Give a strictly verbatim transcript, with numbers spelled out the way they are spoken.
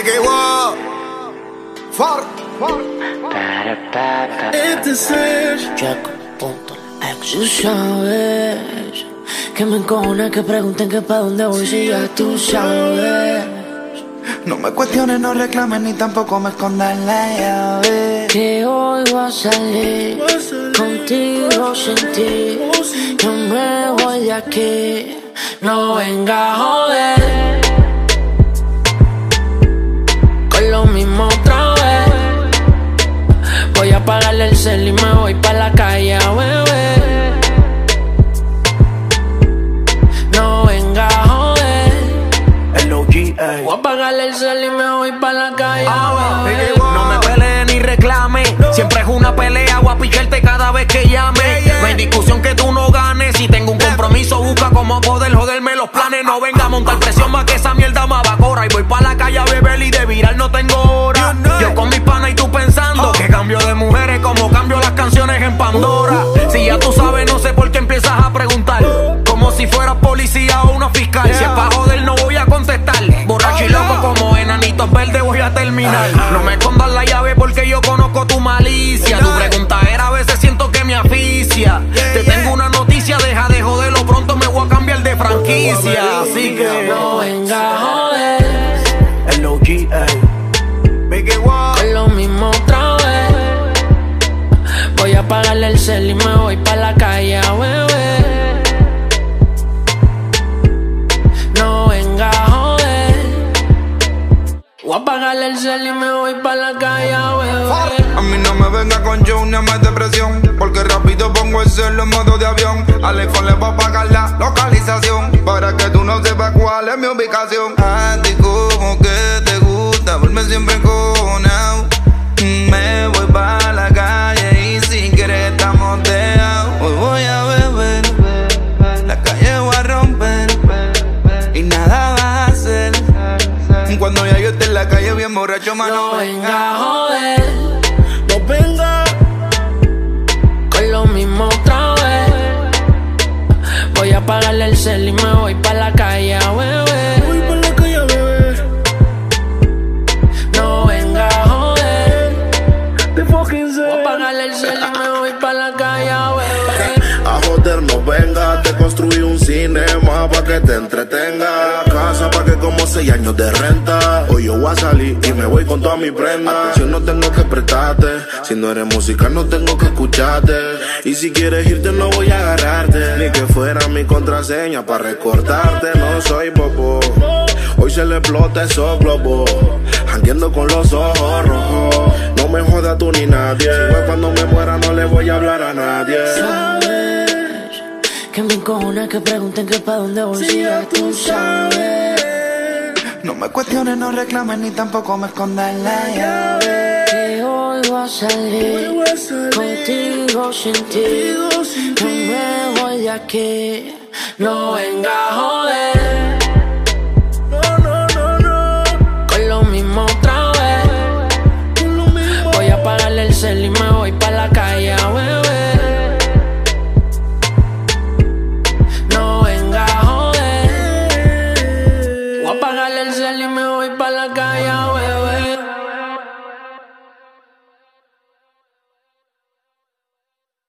Biggie Wall. For, for. Este ser Jack punto ex. Tú sabes que me encojona que pregunten que pa' dónde voy si ya tú sabes. No me cuestiones, no reclames ni tampoco me escondas la llave. Que hoy voy a salir, voy a salir contigo sin ti. Yo me voy de aquí, no venga a joder. Con lo mismo otra vez. Voy a apagarle el cel y me voy pa' la calle a beber. No venga a joder. El O G, ey. Voy a apagarle el cel y me voy pa' la calle a beber. No me pelees ni reclame, siempre es una pelea, voy a picharte cada vez que llame. No hay discusión que tú no ganes, si tengo un compromiso busca cómo poder joderme los planes. No venga a montar presión más que esa mierda me abacora. Y voy pa' la calle a beber y de viral no tengo hora. Yo con mis panas y tú pensando que cambio de mujeres como cambio las canciones en Pandora. Si ya tú sabes no sé por qué empiezas a preguntar, como si fueras policía o una fiscal. Si es pa' joder no voy a contestar, borracho y loco como enanitos verdes voy a terminar. No me escondas la llave porque yo conozco tu malicia. Tu pregunta era a veces siento que me asfixia. Te tengo una noticia, deja de joderlo, pronto me voy a cambiar de franquicia. Así que no venga a joder. El O G, ey. Biggie Wall. Con lo mismo otra vez. Voy a apagarle el cel y me voy pa' la calle a beber. No venga a joder. Voy a apagarle el cel y me voy pa' la calle a beber. A mí no me venga con show ni más depresión, porque rápido pongo el celo en modo de avión. Al iPhone le voy a pagar la localización, para que tú no sepas cuál es mi ubicación. A ti como que te gusta verme siempre encojonado. Me voy pa' la calle y si quieres estamos dejados. Hoy voy a beber, la calle voy a romper y nada va a hacer. Cuando ya yo esté en la calle bien borracho, mano, no venga a joder. No venga. Con lo mismo otra vez. Voy a apagarle el cel y me voy pa' la calle a beber. Voy pa' la calle a beber. No venga a joder. The fucking Voy a apagarle el cel y me voy pa' la calle a beber. A joder no venga, te construí un cinema pa' que te entretenga. Casa pa' que como seis años de renta. Hoy yo voy a salir y me voy con toda mi prenda. Atención no tengo que prestarte, si no eres música no tengo que escucharte. Y si quieres irte no voy a agarrarte, ni que fuera mi contraseña pa' recortarte. No soy bobo, hoy se le explota esos globos, jangueando con los ojos rojos. No me jodas tú ni nadie, si fue cuando me muera no le voy a hablar a nadie. Sabes que me encojona que pregunten que pa' dónde voy si ya tú sabes. No me cuestiones, no reclames ni tampoco me escondas la llave. Que hoy voy a salir, Hoy voy a salir contigo sin ti. contigo sin Yo ti. me voy de aquí, no venga a joder.